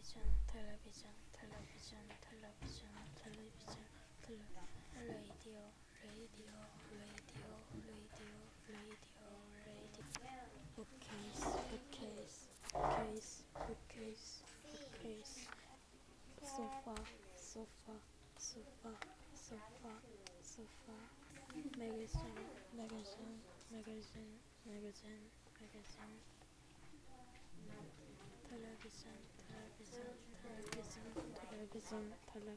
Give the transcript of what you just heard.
television, television, television, television, radio, radio, radio, radio, radio, radio, bookcase, bookcase, bookcase, bookcase, bookcase, sofa, sofa, sofa, sofa, sofa, magazine, magazine, magazine, magazine, magazine, television, television, television, television, television,